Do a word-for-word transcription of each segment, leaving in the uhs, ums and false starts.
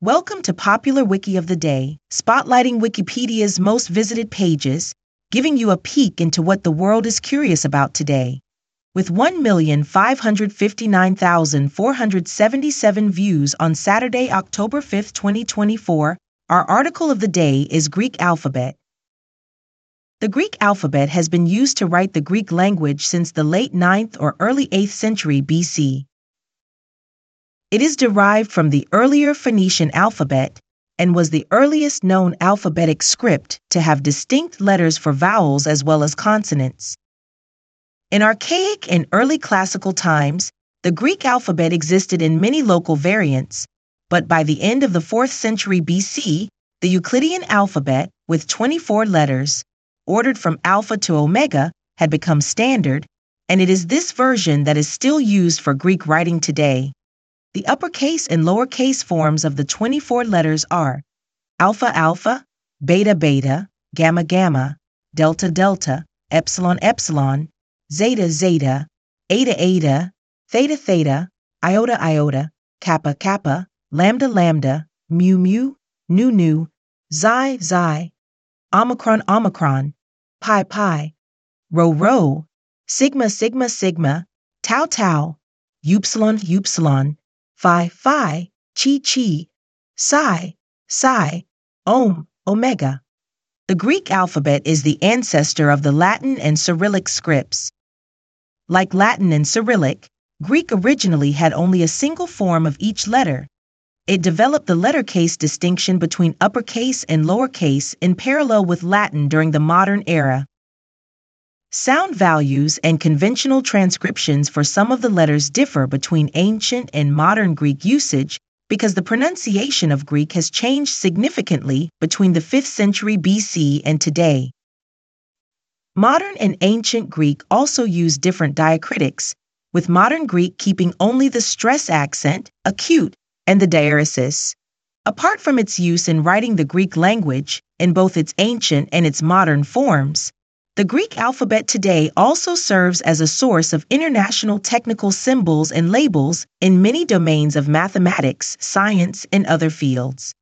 Welcome to Popular Wiki of the Day, spotlighting Wikipedia's most visited pages, giving you a peek into what the world is curious about today. With one million five hundred fifty-nine thousand four hundred seventy-seven views on Saturday, October fifth, twenty twenty-four, our article of the day is Greek alphabet. The Greek alphabet has been used to write the Greek language since the late ninth or early eighth century B C. It is derived from the earlier Phoenician alphabet and was the earliest known alphabetic script to have distinct letters for vowels as well as consonants. In archaic and early classical times, the Greek alphabet existed in many local variants, but by the end of the fourth century B C, the Euclidean alphabet, with twenty-four letters, ordered from alpha to omega, had become standard, and it is this version that is still used for Greek writing today. The uppercase and lowercase forms of the twenty-four letters are alpha alpha, beta beta, gamma gamma, delta delta, epsilon epsilon, zeta zeta, eta eta, theta theta, iota iota, kappa kappa, lambda lambda, mu mu, nu nu, xi xi, omicron omicron, pi pi, rho rho, sigma sigma sigma, tau tau, upsilon upsilon, phi phi, chi chi, psi psi, ohm omega. The Greek alphabet is the ancestor of the Latin and Cyrillic scripts. Like Latin and Cyrillic, Greek originally had only a single form of each letter. It developed the letter case distinction between uppercase and lowercase in parallel with Latin during the modern era. Sound values and conventional transcriptions for some of the letters differ between ancient and modern Greek usage because the pronunciation of Greek has changed significantly between the fifth century B C and today. Modern and ancient Greek also use different diacritics, with modern Greek keeping only the stress accent, acute, and the diaeresis. Apart from its use in writing the Greek language, in both its ancient and its modern forms, the Greek alphabet today also serves as a source of international technical symbols and labels in many domains of mathematics, science, and other fields.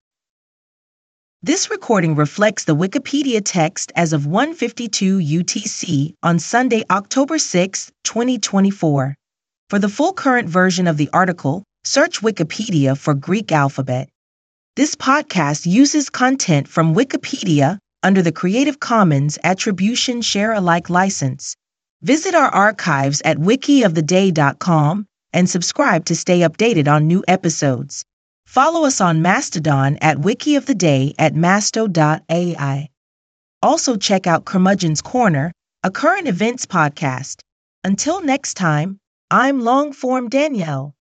This recording reflects the Wikipedia text as of one fifty-two U T C on Sunday, October sixth, twenty twenty-four. For the full current version of the article, search Wikipedia for Greek alphabet. This podcast uses content from Wikipedia under the Creative Commons Attribution Share Alike license. Visit our archives at wiki of the day dot com and subscribe to stay updated on new episodes. Follow us on Mastodon at wikioftheday at masto dot A I. Also check out Curmudgeon's Corner, a current events podcast. Until next time, I'm Longform Danielle.